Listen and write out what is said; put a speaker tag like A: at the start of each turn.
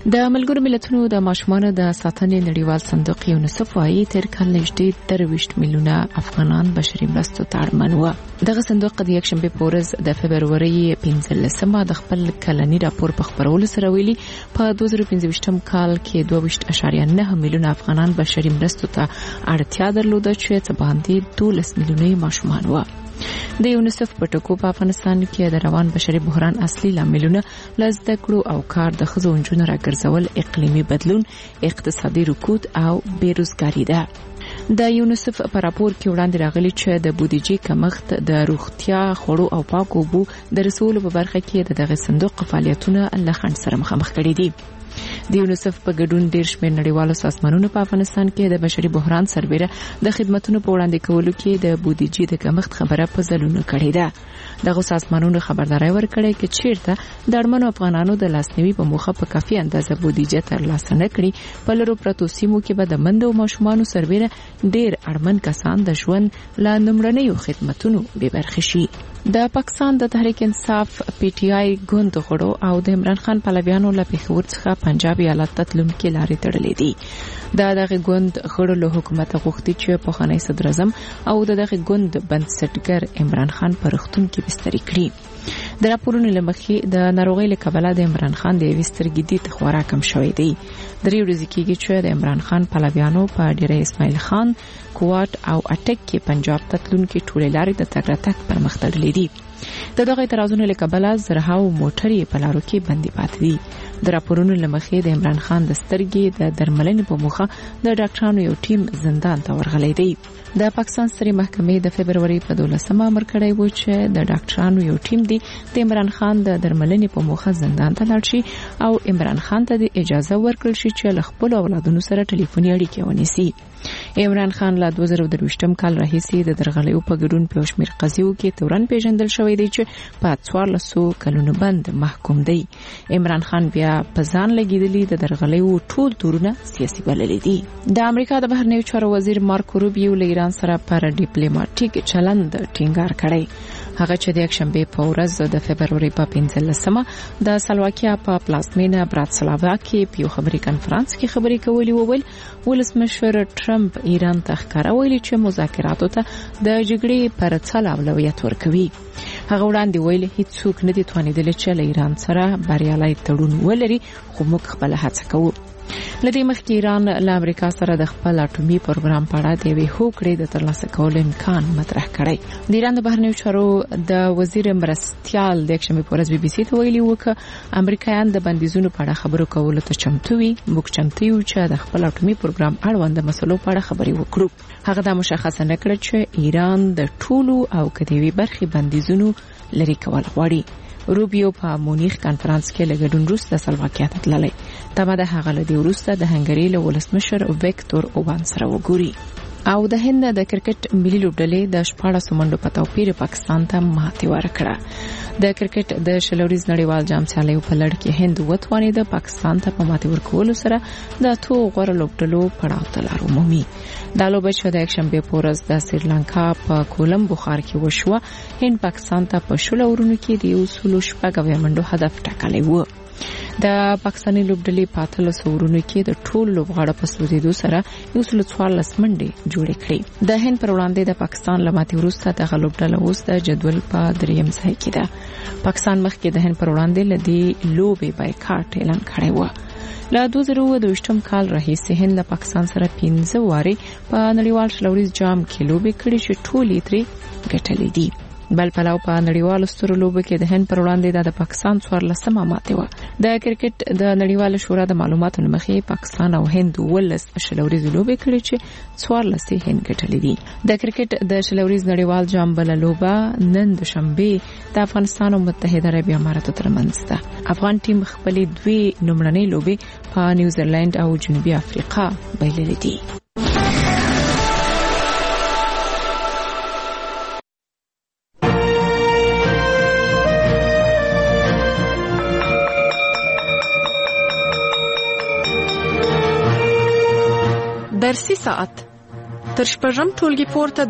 A: د ملګرو ملتونو د ماشومانو د ساتنې نړیوال صندوق یونیسف وايي تر کال نږدې 23 میلیونه افغانان بشري مرستو ته اړمن وو. دغه صندوق د یکشنبه په ورځ د فبرورۍ 15مه د خپل کلنی راپور په خبرولو سره ویلي په 2015 کال کې 2.9 میلیونه افغانان بشري مرستو ته اړتیا درلوده چې څه باندې 12 میلیونه ماشومان وو. د یونیسف په ټکو په افغانستان کې د روان بشري بحران اصلي لاملونه لزده کړو او کار د ښځو نجونو راګرځول، اقلیمي بدلون، اقتصادي رکود او بیروزګاري ده. د یونیسف په راپور کې وړاندې راغلي چې د بودیجې کمښت د روغتیا، خوړو او پاکو اوبو د رسولو په برخه کې دغه صندوق فعالیتونه له خنډ سره مخامخ کړي دي. د یونیسف په ګډون ډیر شمېر نړیوالو سازمانونو په افغانستان کې د بشري بحران سربېره د خدماتو په وړاندې کولو کې د بودیجې د کمښت خبره په ځلونو کړې ده. دغه سازمانونو خبرداري ورکړې چې چیرته د اړمنو افغانانو د لاسنیوي په موخه په کافي اندازه بودیجه ترلاسه نه کړي، په لرو پرتو سیمو کې به د مندو ماشومانو سربېره ډیر اړمن کسان د ژوند لا نمرنیو خدماتونو به برخه شي. د پاکستان د تحریک انصاف پی ټی آی ګوند غړو او د عمران خان پلویانو له پیښور څخه پنجاب ایالت ته تلونکي لارې تړلې دي. دغه ګوند غړو له حکومت غوښتي چې په خاني صدر اعظم او دغه ګوند بنسټګر عمران خان پر وختون کې بستري کړي. د راپورونو لمخې د ناروغۍ له کبله د عمران خان د وسترګې د تخوارا کم شوې دی. درې ورځې کېږي چې د عمران خان پلویانو په ډیره اسماعیل خان، کوټ او اټک کې پنجاب ته تلونکي ټولې لارې د تګ راتګ پر مخ تړلې دي. دغه اعتراضونو له کبله زرهاو موټرې په لارو کې بندي پاتې دي. د راپورونو لمخې د عمران خان د سترګې د درملنې په موخه د ډاکټرانو یو ټیم زندان ته ورغلی دی. د پاکستان سترې محکمې د فبرورۍ په 12مه امر کړی و چې د ډاکټرانو یو ټیم دی د عمران خان د درملنې په موخه زندان ته لاړ شي او عمران خان ته د اجازه ورکړل شي چې له خپل اولادونو سره ټلیفوني اړیکې ونیسي. عمران خان له 2023 کال راهیسې د درغلیو په ګډون په شمیر قضیو کې تورن پیژندل شوی دی چې په 1400 کلونو بند محکوم دی. عمران خان بیا په ځان لګیدلی د درغلیو ټول تورونه سیاسي بللې دي. د امریکا د بهرنیو چارو وزیر مارکو روبیو له ایران سره پر ډیپلوماټیک چلند ټینګار کړی. هغه چې د یکشنبه په ورځ د فبرورۍ په 15مه د سلواکیا په پلازمینه براتسلاوا کې په خبري کانفرنس کې خبرې کولې وویل ولسمشر ټرمپ ایران ته ښکارا ویلي چې مذاکراتو ته د جګړې پر څل اولویت ورکوي. هغه وړاندې ویل هیڅوک نه دي توانیدلی چې له ایران سره بریالي تړون ولري، خو موږ خپل هڅه کوو. لدې مخکې ایران له امریکا سره د خپل اټومي پروګرام په اړه د یوې هوکړې د ترلاسه کولو امکان مطرح کړی. د ایران د بهرنیو چارو د وزیر مرستیال د یکشنبه په ورځ بي بي سي ته ویلي و چې امریکایان د بندیزونو په اړه خبرو کولو ته چمتو وي. موږ چمتو یو چې د خپل اټومي پروګرام اړوند مسلو په اړه خبرې وکړو. هغه دا مشخصه نکړه چې ایران د ټولو او کدیوي برخي بندیزونو لري کول غواړي. روبیو په مونیخ کانفرنس کې لګډون روس د سلواکیا ته تللی. تمه ده هغه له دې وروسته د هنګري له ولسمشر ویکتور اوربان سره وګوري. او د هند د کرکټ ملي لوبډلې د 14 منډو په توپیر پاکستان ته ماتې ورکړه. د کرکټ د شلوريز نړیوال جام سیالیو په لړ کې هند وتوانید د پاکستان ته په ماتې ورکولو سره د تو غوړ لوبډلو پړاو ته لار ومومي. دا لوبه چې د یکشنبه په ورځ د سریلانکا په کولمبو ښار کې وشوه، هند پاکستان ته په شل اورونو کې د 160 منډو هدف ټاکلی و. د پاکستاني لوبډلې په 13 اورونو کې د ټول لوبغاړو په سوزیدو سره 114 منډې جوړې کړې. د هند پر وړاندې د پاکستان لماتې وروسته د لوبډله اوس د جدول په 3م ځای کې ده. پاکستان مخکې د هند پر وړاندې لدی لوبې بایکاټ اعلان کړی و. له 2022 کال راهیسې هند له پاکستان سره 15 واري په نړیوال شلوريز جام کې لوبې کړې چې ټولې ترې ګټلې دي. بل پلاو په نړیوال ستورو لوبه کې د هند پر وړاندې د پاکستان 14مه ماتې و. د کرکټ د نړیوال شورا د معلوماتو مخې پاکستان او هند ولس شلوريز لوبه کړې چې 14 هند ګټلې دي. د کرکټ د شلوريز نړیوال جام بل لوبه نن د شنبه د افغانستان او متحده عرب اماراتو ترمنځ ده. افغان ټیم خپل دوی نمړنۍ لوبه په نیوزیلند او جنوبي افریقا بایللې دي. درسي ساعت تر شپږم ټولګي پورته